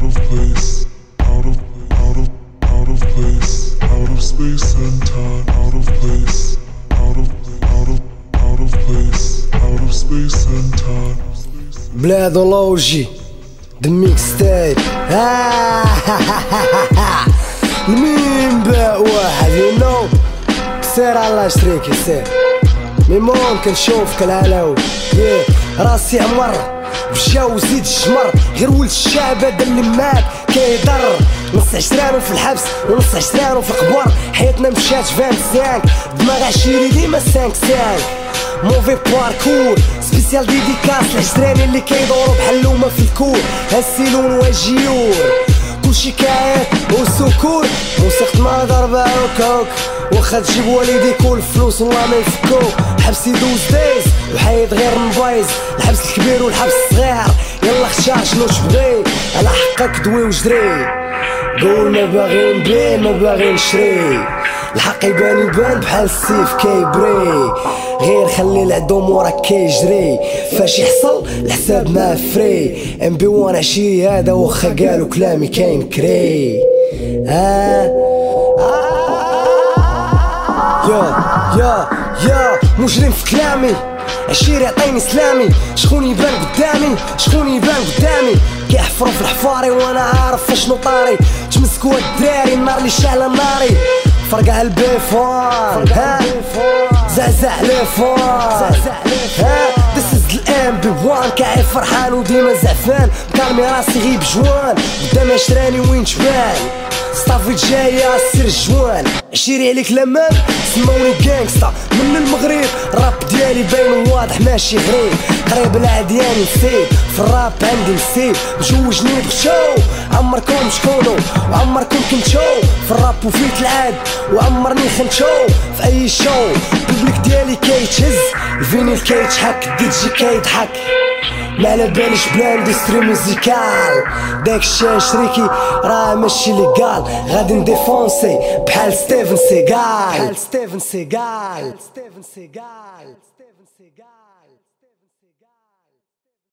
of place, out of place, out of space and time, out of place, out of place, out of space and time. بلادولوجي The mixtape. المين باء واحد you know. سير على شريكي سير ميمون كنشوفك العلاوي راسي عمر بجاو زيد الشمر غير ولد الشعب هذا اللي مات كيضر نص عشرانو في الحبس ونص عشرانو في القبر حياتنا مشات 25 دماغ عشيري ديما 5 موفي باركور سبيسيال ديديكاس العشراني اللي كيدورو بحال لوما في الكور هالسيلون وجيور كلشي كاين وسكور موسيقتنا ضربة وكوك واخا تجيب والدي كل فلوس والله ما يفكوك الحبس يدوز دايز وحيد غير مبايز الحبس الكبير والحبس الصغير يلا اختار شنو تبغي على حقك دوي وجري قول ما باغي نبيع ما باغي نشري الحق يبان بحال السيف كيبري غير خلي العدوم وراك كيجري فاش يحصل الحساب ما فري ام بي 1 عشيري هذا واخا قالوا كلامي كاين كري يا مجرم في كلامي عشيري عطيني سلامي شكون يبان قدامي كيحفروا في الحفاري وانا عارف اشنو طاري تمسكوا الدراري النار اللي شاعله ناري فرقع البيفون زعزع ليفون This is الMB1 كاعي فرحان وديما زعفان مكالمي راسي غيب جوان قدام عشراني وين جبال صافي جاية سير جوان عشيري عليك لمان سموني جانكستا من المغرب الراب ديالي باين واضح ماشي غريب قريب العدياني نسيب في الراب عندي نسيب مجوجني بخشو عمركم شكونو وعمركم كنتو في الراب وفيت العاد وعمرني خنتو في اي شو البوبليك ديالي كيتهز الفينيل كيتحك الديجي كيضحك ما على باليش بلا اندستري موزيكال داك الشي شريكي راه ماشي ليغال غادي نديفونسي بحال ستيفن سيغال